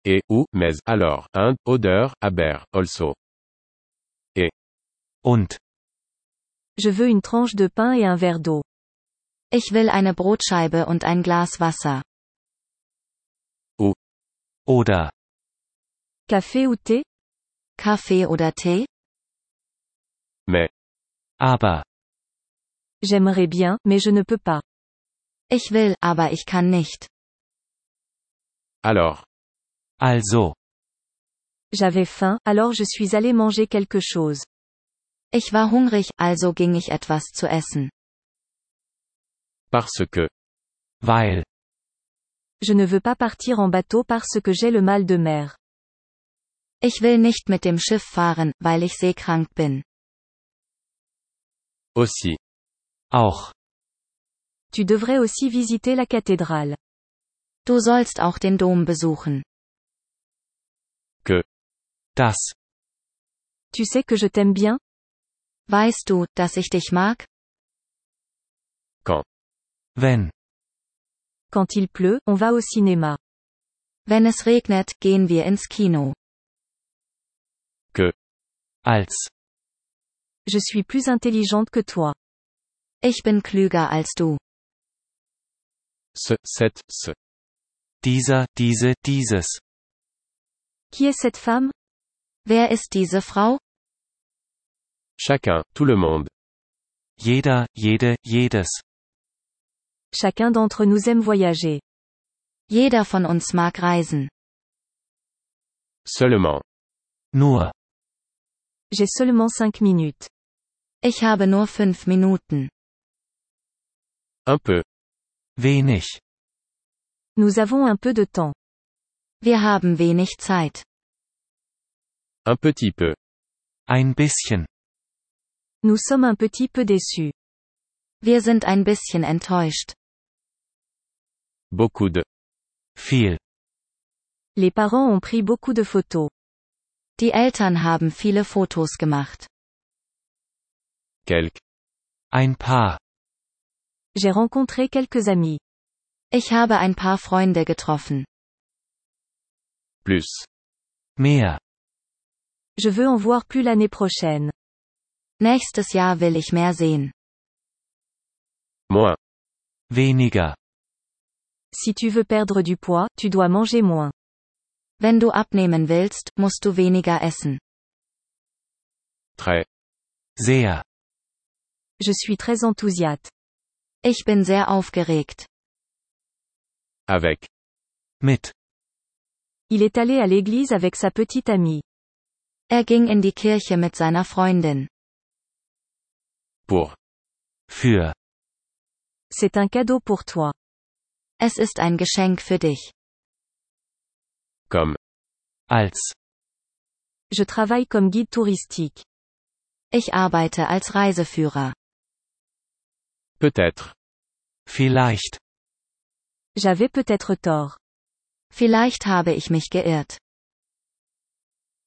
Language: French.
Et, ou, mais, alors, and, odeur, aber, also. Und. Je veux une tranche de pain et un verre d'eau. Ich will eine Brotscheibe und ein Glas Wasser. Oder. Café ou thé? Kaffee oder Tee? Mais. Aber. J'aimerais bien, mais je ne peux pas. Ich will, aber ich kann nicht. Alors. Also. J'avais faim, alors je suis allé manger quelque chose. Ich war hungrig, also ging ich etwas zu essen. Parce que. Weil. Je ne veux pas partir en bateau parce que j'ai le mal de mer. Ich will nicht mit dem Schiff fahren, weil ich seekrank bin. Aussi. Auch. Tu devrais aussi visiter la cathédrale. Du sollst auch den Dom besuchen. Que. Das. Tu sais que je t'aime bien? Weißt du, dass ich dich mag? Quand. Wenn. Quand il pleut, on va au cinéma. Wenn es regnet, gehen wir ins Kino. Que. Als. Je suis plus intelligente que toi. Ich bin klüger als du. Ce, ce. Dieser, diese, dieses. Qui est cette femme? Wer ist diese Frau? Chacun, tout le monde. Jeder, jede, jedes. Chacun d'entre nous aime voyager. Jeder von uns mag reisen. Seulement. Nur. J'ai seulement 5 minutes. Ich habe nur 5 Minuten. Un peu. Wenig. Nous avons un peu de temps. Wir haben wenig Zeit. Un petit peu. Ein bisschen. Nous sommes un petit peu déçus. Wir sind ein bisschen enttäuscht. Beaucoup de. Viel. Les parents ont pris beaucoup de photos. Die Eltern haben viele Fotos gemacht. Quelque. Ein paar. J'ai rencontré quelques amis. Ich habe ein paar Freunde getroffen. Plus. Mehr. Je veux en voir plus l'année prochaine. Nächstes Jahr will ich mehr sehen. Moins. Weniger. Si tu veux perdre du poids, tu dois manger moins. Wenn du abnehmen willst, musst du weniger essen. Très. Sehr. Je suis très enthousiaste. Ich bin sehr aufgeregt. Avec. Mit. Il est allé à l'église avec sa petite amie. Er ging in die Kirche mit seiner Freundin. Pour. Für. C'est un cadeau pour toi. Es ist ein Geschenk für dich. Comme. Als. Je travaille comme guide touristique. Ich arbeite als Reiseführer. Peut-être. Vielleicht. J'avais peut-être tort. Vielleicht habe ich mich geirrt.